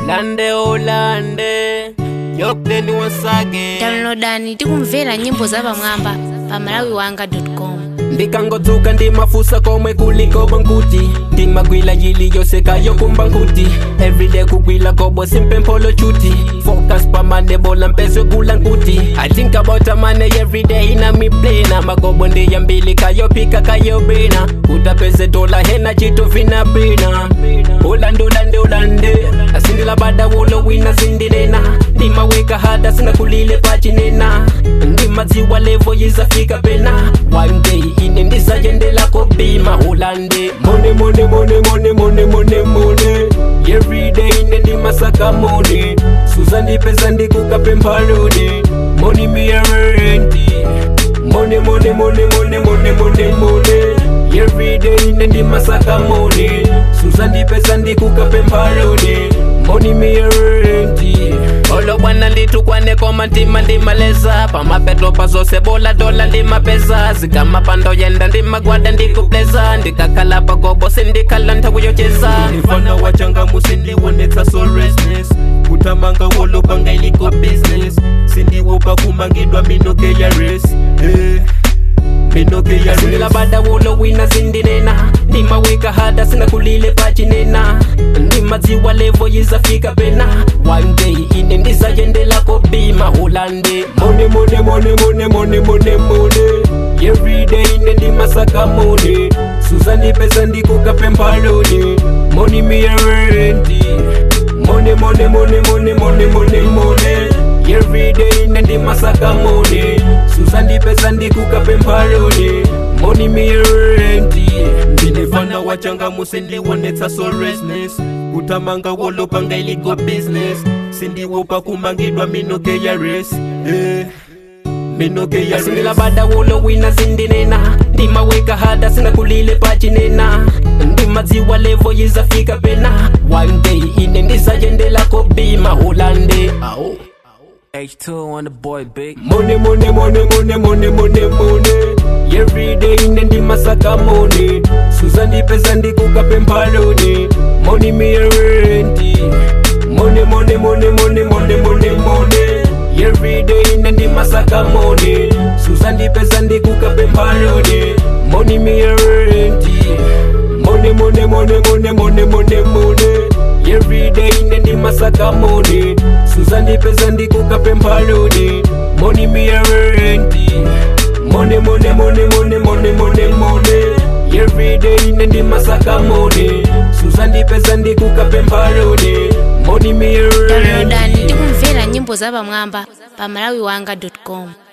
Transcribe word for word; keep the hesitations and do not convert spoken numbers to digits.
Olande Olande Yokdeni wasage Downloadani tikumvera nyimbo za pamwamba pa malawi wanga dot com. Ndikangotuka ndi mafusa komwe kuliko bankuti ndimagwila yili yose kayo kumbankuti everyday kugwila kobo simpe mpolo chuti focus pa mane bola mpese gula nkuti I think about a money everyday na mi plena magobo ndi ya mbili kayo pika kayo bina utapeze dola hena chito vina bina Olande Olande Olande asindila bada wolo wina zindinena ndimaweka hada sina kulile pachinena ndimadziwa levo yizafika pena one day ine ndisajendela kobima Olande money money money money money money money everyday ine ndimasaka money Suzandi pesa ndikukape mpaloni money me a renti money money money money money money money everyday ine ndimasaka money Suzandi pesa ndikukape mpaloni money me a renti Olo bwana nditukwane koma ntima ndimaleza pamapeto pazose bola dola ndimapeza zikama pando yenda ndimagwada ndikupleza ndikakhala pagobo sindikhala ntakuyocheza ndifana wachangamu sindiwonetsa so restless kutamanga wolo panga iliko business sindiwopa kumangidwa minoke ya race eh. Minoke ya race sindila bada wolo wina zindinena ndimaweka hada sina kulile pachinena ndimadziwa levo yizafika pena one day ine ndisajendela kobima Olande money money money money money money money everyday ine ndimasaka money Suzandi pesa ndikukape mpaloni money me a renti money money money money money money money everyday ine ndimasaka money Suzandi pesa ndikukape mpaloni money me a renti ndinefana wachangamu sindiwonetsa so restless kutamanga wolo panga iliko business sindiwopa kumangidwa minoke ya race eh. Minoke ya sindila bada wolo wina zindinena ndimaweka hada sina kulile pachinena ndimadziwa levo yizafika pena one day ine ndisajendela kobima Olande Aho H two on the boy big money money money money money money money everyday ine ndimasaka money Suzandi pesa ndikukape mpaloni money me a renti money money money money money money money everyday ine ndimasaka money Suzandi pesa ndikukape mpaloni money me a renti money money money money money money money everyday ine ndimasaka money Suzandi pesa ndikukape mpaloni money me a renti money money money money money money money everyday ine ndimasaka money Suzandi pesa ndikukape mpaloni money me a renti Downloadani tikumvera nyimbo za pamwamba pa malawi wanga dot com.